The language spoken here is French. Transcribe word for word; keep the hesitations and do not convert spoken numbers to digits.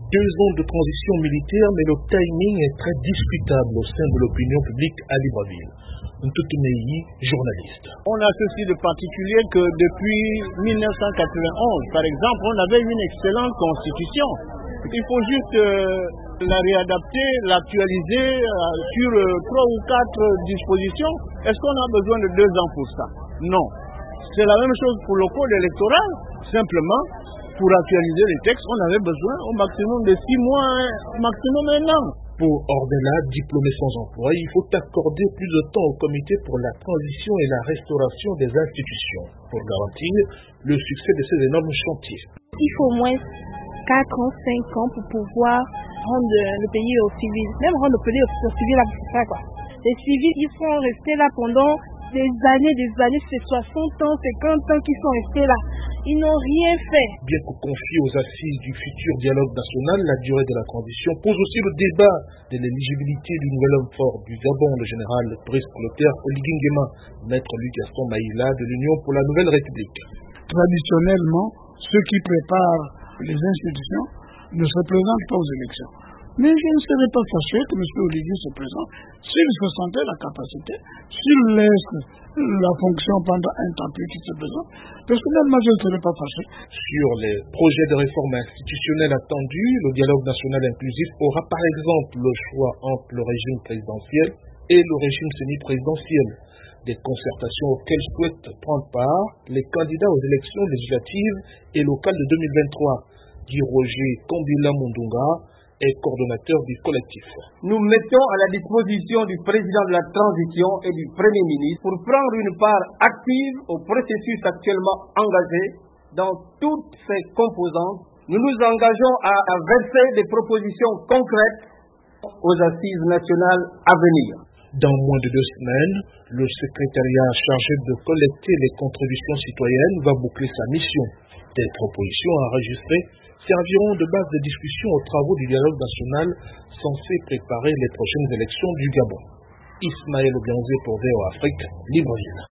Deux ans de transition militaire, mais le timing est très discutable au sein de l'opinion publique à Libreville. Ntoutumeyi, journaliste. On a ceci de particulier que depuis mille neuf cent quatre-vingt-onze, par exemple, on avait une excellente constitution. Il faut juste euh, la réadapter, l'actualiser euh, sur euh, trois ou quatre dispositions. Est-ce qu'on a besoin de deux ans pour ça? Non. C'est la même chose pour le code électoral. Simplement, pour actualiser les textes, on avait besoin au maximum de six mois, maximum un an. Pour Ordela, diplômé sans emploi, il faut accorder plus de temps au comité pour la transition et la restauration des institutions, pour garantir le succès de ces énormes chantiers. Il faut au moins quatre ans, cinq ans pour pouvoir rendre le pays au civil. Même rendre le pays au civil, c'est ça quoi. Les civils, ils sont restés là pendant des années, des années, c'est soixante ans, cinquante ans qu'ils sont restés là. Ils n'ont rien fait. Bien que confié aux assises du futur dialogue national, la durée de la transition pose aussi le débat de l'éligibilité du nouvel homme fort du Gabon, le général Brice Clotaire Oligingema, maître Luc Gaston Maïla de l'Union pour la Nouvelle République. Traditionnellement, ceux qui préparent les institutions ne se présentent pas aux élections. Mais je ne serais pas fâché que M. Olivier se présente s'il se sentait la capacité, s'il laisse la fonction pendant un temps plus qu'il se présente. Personnellement, je ne serais pas fâché. Sur les projets de réforme institutionnelle attendus, le dialogue national inclusif aura par exemple le choix entre le régime présidentiel et le régime semi-présidentiel. Des concertations auxquelles souhaitent prendre part les candidats aux élections législatives et locales de deux mille vingt-trois, dit Roger Kambila Mundunga, est coordonnateur du collectif. Nous mettons à la disposition du président de la transition et du Premier ministre pour prendre une part active au processus actuellement engagé dans toutes ses composantes. Nous nous engageons à, à verser des propositions concrètes aux assises nationales à venir. Dans moins de deux semaines, le secrétariat chargé de collecter les contributions citoyennes va boucler sa mission. Des propositions enregistrées serviront de base de discussion aux travaux du dialogue national censé préparer les prochaines élections du Gabon. Ismaël Obianzé pour V O Afrique, Libreville.